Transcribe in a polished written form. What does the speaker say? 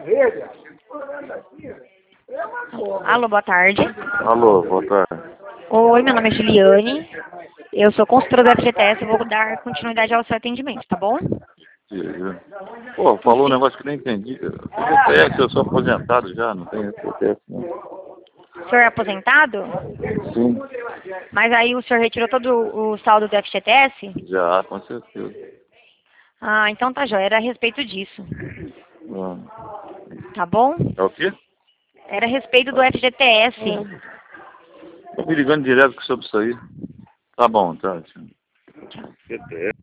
Alô, boa tarde. Alô, boa tarde. Oi, meu nome é Juliane. Eu sou consultora do FGTS. Eu vou dar continuidade ao seu atendimento, tá bom? Pô, falou um negócio que nem entendi. FGTS, eu sou aposentado já, não tenho FGTS não. O senhor é aposentado? Sim, Mas aí o senhor retirou todo o saldo do FGTS? já, com certeza. Ah, então tá jóia. Era a respeito disso. Ah, Tá bom? é o quê? Era a respeito do FGTS. Tô me ligando direto sobre isso aí. Tá bom, tá. Tchau. FGTS.